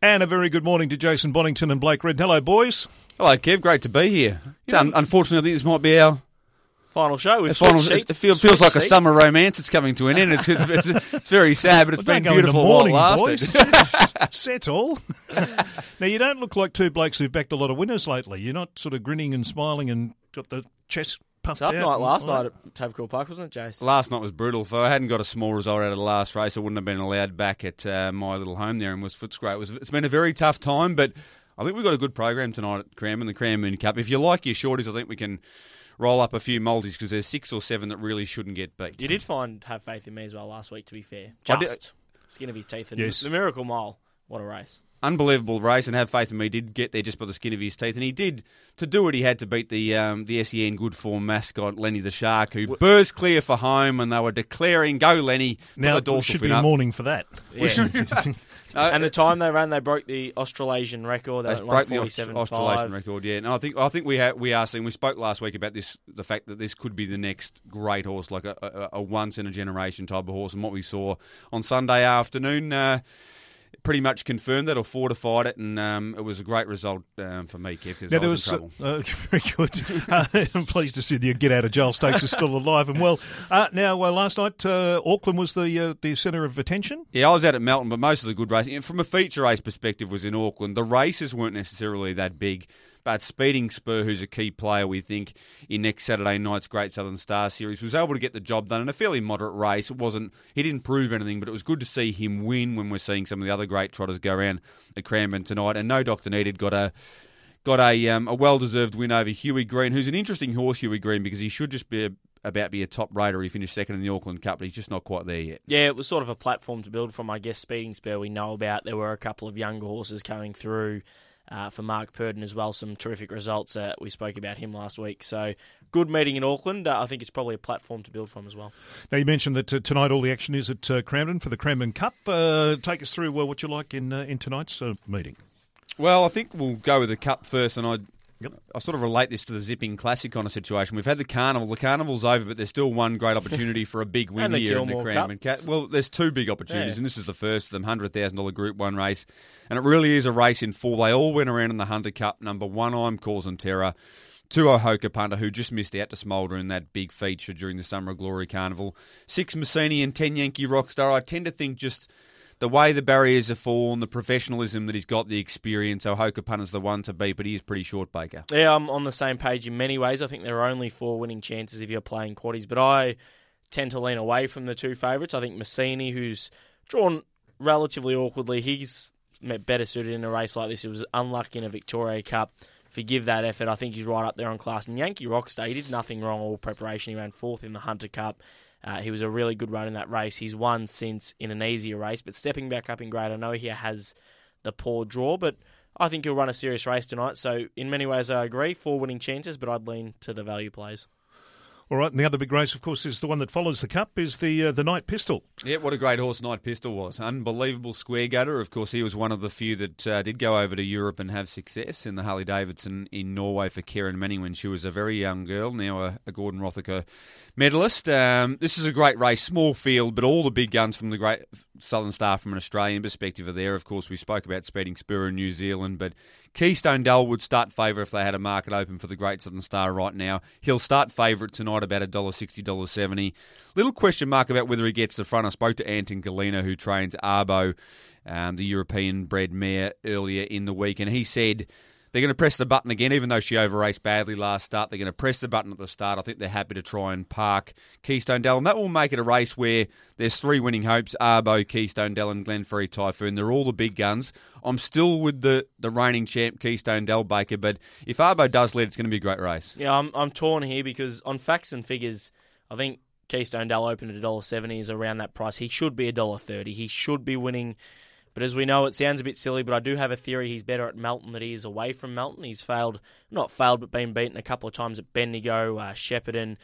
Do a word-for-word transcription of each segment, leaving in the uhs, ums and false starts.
And a very good morning to Jason Bonington and Blake Red. Hello, boys. Hello, Kev. Great to be here. Yeah. Un- unfortunately, I think this might be our final show. With final, sheets, it feels, feels like seats. A summer romance. It's coming to an end. It's, it's, it's, it's very sad, but it's well, been beautiful morning, while it lasted. Boys. Settle. Now, you don't look like two blokes who've backed a lot of winners lately. You're not sort of grinning and smiling and got the chest puffed Tough out. night last night at Tabcorp Park, wasn't it, Jace? Last night was brutal. If I hadn't got a small result out of the last race, I wouldn't have been allowed back at uh, my little home there in West Footscray. It was, it's been a very tough time, but I think we've got a good program tonight at Cranbourne, the Cranbourne Cup. If you like your shorties, I think we can roll up a few multis because there's six or seven that really shouldn't get beat. You did find have faith in me as well last week, to be fair. Just skin of his teeth. And yes. The Miracle Mile, what a race. Unbelievable race, and have faith in me, did get there just by the skin of his teeth, and he did. To do it, he had to beat the um, the S E N good form mascot Lenny the Shark, who w- burst clear for home, and they were declaring, "Go Lenny!" Now the it should be a morning for that. Yes. no, and the time they ran, they broke the Australasian record. They, they broke the Australasian record. Yeah, no, I think I think we ha- we are seeing. We spoke last week about this, the fact that this could be the next great horse, like a, a, a once in a generation type of horse, and what we saw on Sunday afternoon. Uh, Pretty much confirmed that or fortified it, and um, it was a great result um, for me, Kev, because I was, was in trouble. Uh, very good. uh, I'm pleased to see the get out of jail stakes is still alive and well. Uh, now, uh, last night, uh, Auckland was the uh, the centre of attention. Yeah, I was out at Melton, but most of the good racing, from a feature race perspective, was in Auckland. The races weren't necessarily that big. But Speeding Spur, who's a key player, we think, in next Saturday night's Great Southern Star Series, was able to get the job done in a fairly moderate race. It wasn't, he didn't prove anything, but it was good to see him win when we're seeing some of the other great trotters go around at Cranbourne tonight. And no Doctor Needed got a got a um, a well-deserved win over Huey Green, who's an interesting horse, Huey Green, because he should just be a, about be a top rater. He finished second in the Auckland Cup, but he's just not quite there yet. Yeah, it was sort of a platform to build from, I guess, Speeding Spur we know about. There were a couple of younger horses coming through. Uh, for Mark Purdon as well, some terrific results. Uh, we spoke about him last week. So, good meeting in Auckland. Uh, I think it's probably a platform to build from as well. Now, you mentioned that uh, tonight all the action is at uh, Cranbourne for the Cranbourne Cup. Uh, take us through uh, what you like in uh, in tonight's uh, meeting. Well, I think we'll go with the Cup first, and I Yep. I sort of relate this to the Zipping Classic kind of situation. We've had the Carnival. The Carnival's over, but there's still one great opportunity for a big win here in the Cranbourne Cup. Well, there's two big opportunities, yeah. and this is the first of them, one hundred thousand dollars Group one race. And it really is a race in four. They all went around in the Hunter Cup. Number one, I'm Causing Terror. Two, Ohoka Punter, who just missed out to Smoulder in that big feature during the Summer of Glory Carnival. Six, Messini, and ten, Yankee Rockstar. I tend to think just the way the barriers have fallen, the professionalism that he's got, the experience, Ohoka Punter's the one to beat, but he is pretty short, Baker. Yeah, I'm on the same page in many ways. I think there are only four winning chances if you're playing quaddies, but I tend to lean away from the two favourites. I think Messini, who's drawn relatively awkwardly, he's better suited in a race like this. He was unlucky in a Victoria Cup. Forgive that effort. I think he's right up there on class. And Yankee Rockstar, he did nothing wrong all preparation. He ran fourth in the Hunter Cup. Uh, he was a really good run in that race. He's won since in an easier race, but stepping back up in grade, I know he has the poor draw, but I think he'll run a serious race tonight. So in many ways, I agree. Four winning chances, but I'd lean to the value plays. All right, and the other big race, of course, is the one that follows the Cup, is the uh, the Night Pistol. Yeah, what a great horse Night Pistol was. Unbelievable square gutter. Of course, he was one of the few that uh, did go over to Europe and have success in the Harley-Davidson in Norway for Karen Manning when she was a very young girl, now a, a Gordon Rothacker medalist. Um, this is a great race, small field, but all the big guns from the Great Southern Star from an Australian perspective are there. Of course, we spoke about Speeding Spur in New Zealand, but Keystone Dell would start favourite if they had a market open for the Great Southern Star right now. He'll start favourite tonight about one dollar sixty, one dollar seventy. Little question mark about whether he gets the front. I spoke to Anton Galina, who trains Arbo, um, the European-bred mare, earlier in the week, and he said they're going to press the button again, even though she over-raced badly last start. They're going to press the button at the start. I think they're happy to try and park Keystone Dell, and that will make it a race where there's three winning hopes, Arbo, Keystone Dell, and Glenferrie Typhoon. They're all the big guns. I'm still with the, the reigning champ, Keystone Dell, Baker, but if Arbo does lead, it's going to be a great race. Yeah, I'm I'm torn here because on facts and figures, I think Keystone Dell opened at one dollar seventy is around that price. He should be one dollar thirty. He should be winning. But as we know, it sounds a bit silly, but I do have a theory he's better at Melton than he is away from Melton. He's failed, not failed, but been beaten a couple of times at Bendigo, uh, Shepparton.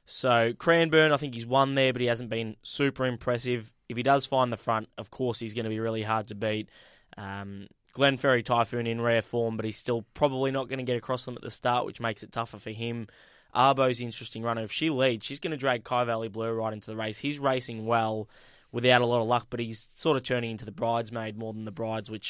So Cranbourne, I think he's won there, but he hasn't been super impressive. If he does find the front, of course he's going to be really hard to beat. Um, Glenferrie Typhoon in rare form, but he's still probably not going to get across them at the start, which makes it tougher for him. Arbo's interesting runner. If she leads, she's going to drag Kai Valley Blue right into the race. He's racing well without a lot of luck, but he's sort of turning into the bridesmaid more than the brides, which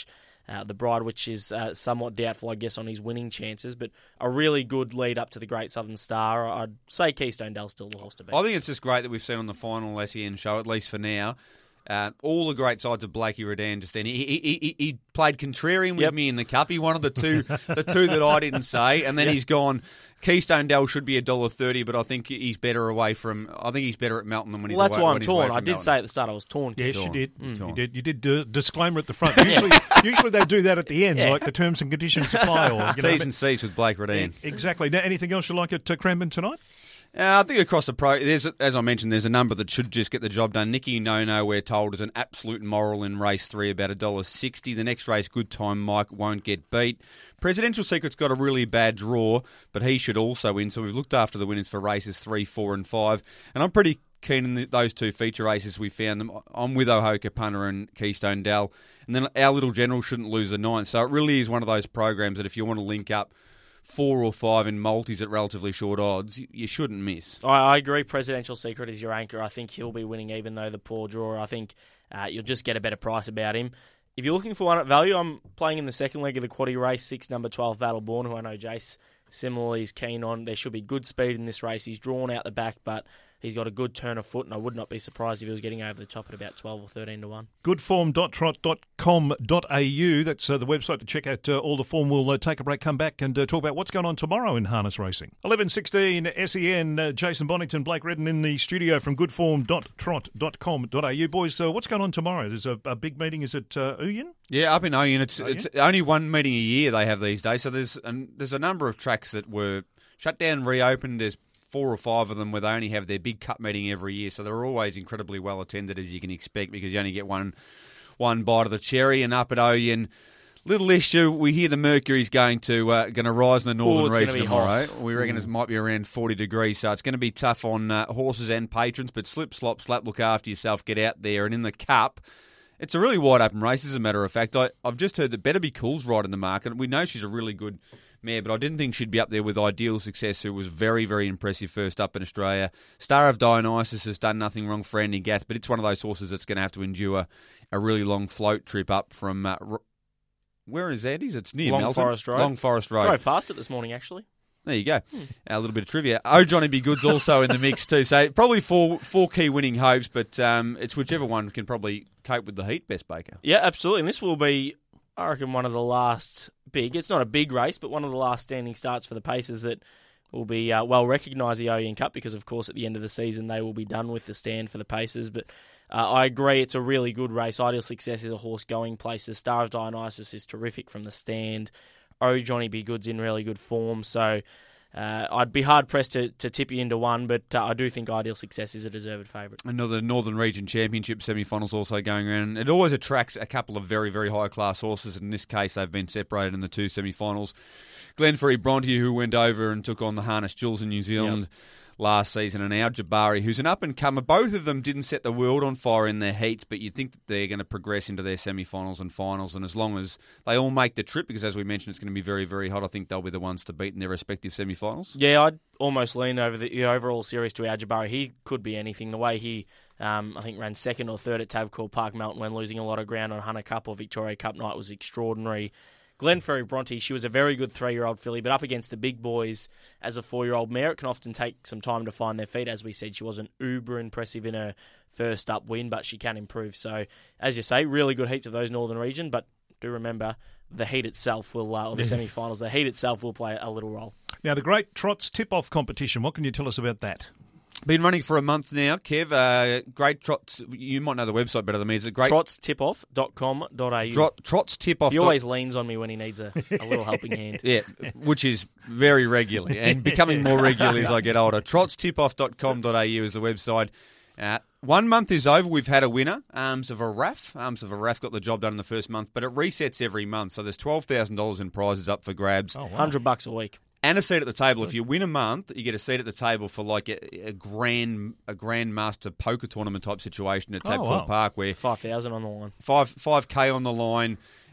uh, the Bride, which is uh, somewhat doubtful, I guess, on his winning chances. But a really good lead up to the Great Southern Star. I'd say Keystone Dell's still the horse to beat. I think it's just great that we've seen on the final S E N show, at least for now, Uh, all the great sides of Blakey Redan just then. He, he, he, he played contrarian with Yep. me in the cup. He wanted the two the two that I didn't say, and then Yep. he's gone. Keystone Dell should be a dollar thirty, but I think he's better away from. I think he's better at Melton than when he's Well, that's away, why when I'm he's away torn. from I did Melton. say at the start I was torn. Yes, torn. you did. It's You torn. did. You did do a disclaimer at the front. Usually, usually they do that at the end, Yeah. like the terms and conditions apply. Or you know, T's and C's with Blake Redan. exactly. Now, anything else you like at uh, Cranbourne tonight? Uh, I think across the pro, there's as I mentioned, there's a number that should just get the job done. Nicky No-No, we're told, is an absolute moral in race three, about a dollar sixty. The next race, Good Time Mike, won't get beat. Presidential Secret's got a really bad draw, but he should also win. So we've looked after the winners for races three, four, and five, and I'm pretty keen in the, those two feature races. We found them. I'm with Ohoka Punter and Keystone Dell, and then our little general shouldn't lose the ninth. So it really is one of those programs that if you want to link up four or five in multis at relatively short odds, you, you shouldn't miss. I, I agree. Presidential Secret is your anchor. I think he'll be winning, even though the poor draw. I think uh, you'll just get a better price about him. If you're looking for one at value, I'm playing in the second leg of the quaddie race, six number twelve Battle Born, who I know Jace similarly is keen on. There should be good speed in this race. He's drawn out the back, but he's got a good turn of foot, and I would not be surprised if he was getting over the top at about twelve or thirteen to one. Goodform dot trot dot com dot a u. That's uh, the website to check out uh, all the form. We'll uh, take a break, come back and uh, talk about what's going on tomorrow in harness racing. eleven sixteen S E N, uh, Jason Bonington, Blake Redden in the studio from goodform dot trot dot com dot a u. Boys, uh, what's going on tomorrow? There's a, a big meeting. Is it uh, Uyen? Yeah, up in Oyen, it's Oyen? it's only one meeting a year they have these days. So there's an, there's a number of tracks that were shut down, reopened. There's four or five of them where they only have their big cup meeting every year. So they're always incredibly well attended, as you can expect, because you only get one one bite of the cherry. And up at Oyen, little issue. We hear the mercury's going to uh, going to rise in the northern Oh, it's gonna region be tomorrow. hot. We reckon it might be around forty degrees, so it's going to be tough on uh, horses and patrons. But slip, slop, slap, look after yourself, get out there. And in the cup, it's a really wide open race, as a matter of fact. I, I've just heard that Better Be Cool's right in the market. We know she's a really good mare, but I didn't think she'd be up there with Ideal Success, who was very, very impressive first up in Australia. Star of Dionysus has done nothing wrong for Andy Gath, but it's one of those horses that's going to have to endure a really long float trip up from... Uh, R- where is Andy's? It's near Long Melton. Forest Road. Long Forest Road. Drove past it this morning, actually. There you go. A little bit of trivia. Oh, Johnny Be Good's also in the mix too. So probably four four key winning hopes, but um, it's whichever one can probably cope with the heat best, Baker. Yeah, absolutely. And this will be, I reckon, one of the last big, it's not a big race, but one of the last standing starts for the Pacers that will be uh, well recognised, the Oyen Cup, because, of course, at the end of the season they will be done with the stand for the Pacers. But uh, I agree, it's a really good race. Ideal Success is a horse going places. Star of Dionysus is terrific from the stand. Oh, Johnny Be Good's in really good form. So uh, I'd be hard-pressed to, to tip you into one, but uh, I do think Ideal Success is a deserved favourite. Another Northern Region Championship semi-finals also going around. It always attracts a couple of very, very high-class horses. In this case, they've been separated in the two semi-finals. Glenferrie Bronte, who went over and took on the Harness Jewels in New Zealand yep. last season, and Al Jabari, who's an up-and-comer. Both of them didn't set the world on fire in their heats, but you'd think that they're going to progress into their semi-finals and finals, and as long as they all make the trip, because as we mentioned, it's going to be very, very hot, I think they'll be the ones to beat in their respective semi-finals. Yeah, I'd almost lean over the, the overall series to Al Jabari. He could be anything. The way he, um, I think, ran second or third at Tabcorp Park Melton when losing a lot of ground on Hunter Cup or Victoria Cup night was extraordinary. Glenferrie Bronte, she was a very good three-year-old filly, but up against the big boys as a four-year-old mare, it can often take some time to find their feet. As we said, she wasn't uber impressive in her first-up win, but she can improve. So, as you say, really good heats of those Northern Region, but do remember the heat itself will, uh, or the semi-finals, the heat itself will play a little role. Now, the Great Trots Tip-Off competition, what can you tell us about that? Been running for a month now, Kev. Uh, great Trots. You might know the website better than me. Is it great? trots tip off dot com dot a u. Trot, trots tip off. He always leans on me when he needs a, a little helping hand. Yeah, which is very regularly and becoming more regularly as I get older. trots tip off dot com dot a u is the website. Uh, one month is over. We've had a winner. Arms of a Raff. Arms of a Raff got the job done in the first month, but it resets every month. So there's twelve thousand dollars in prizes up for grabs. Oh, wow. one hundred bucks a week. And a seat at the table. If you win a month, you get a seat at the table for like a, a grand a grandmaster poker tournament type situation at Tabcorp oh, wow. Park, where five thousand on the line, five five k on the line,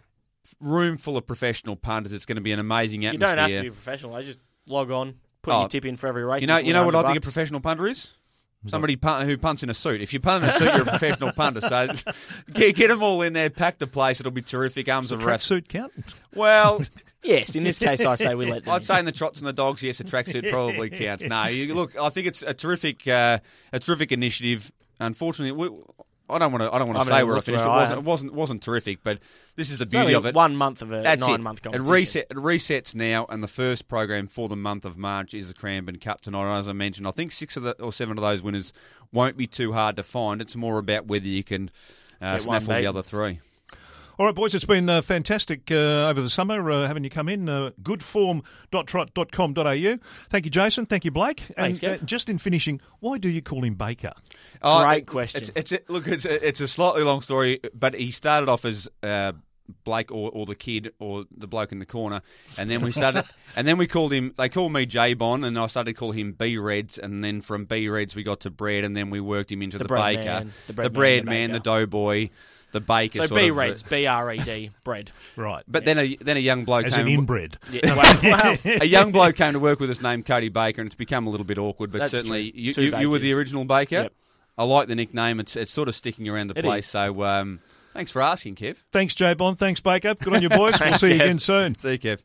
room full of professional punters. It's going to be an amazing atmosphere. You don't have to be professional. I just log on, put oh, your tip in for every race. You know, you know what I think a professional punter is? Somebody punt, who punts in a suit. If you punt in a suit, you're a professional punter. So get, get them all in there, pack the place. It'll be terrific. Arms of Track suit count? Well, yes, in this case, I say we let them I'd in. say in the trots and the dogs, yes, a tracksuit probably counts. No, you, look, I think it's a terrific, uh, a terrific initiative. Unfortunately, we, I don't want to. I don't want to say where I finished. It wasn't. It wasn't. wasn't terrific, but this is the It's beauty only of it. One month of a That's nine-month it. competition. It reset. It resets now, and the first program for the month of March is the Cranbourne Cup tonight. As I mentioned, I think six of the or seven of those winners won't be too hard to find. It's more about whether you can uh, snaffle the other three. All right, boys, it's been uh, fantastic uh, over the summer uh, having you come in. Uh, good form dot trot dot com dot a u. Thank you, Jason. Thank you, Blake. Thanks, and uh, Kev. just in finishing, why do you call him Baker? Oh, Great it- question. It's, it's a, look, it's a, it's a slightly long story, but he started off as uh, Blake or, or the kid or the bloke in the corner, and then we started, and then we called him. They called me J-Bon, and I started to call him B Reds, and then from B Reds we got to Bread, and then we worked him into The the, bread Baker, man, the the bread bread, man, man, the the doughboy, the Baker. So sort B of, uh, Reds, B R E D, bread. Right. But then a then a young bloke As came in inbred. Yeah, well, well, a young bloke came to work with us named Cody Baker, and it's become a little bit awkward. But That's certainly, true. you, Two you, you were the Bakers. original Baker. Yep. I like the nickname. It's it's sort of sticking around the It place. is. So um, thanks for asking, Kev. Thanks, J-Bon. Thanks, Baker. Good on you, boys. We'll Thanks, see you Kev. again soon. See you, Kev.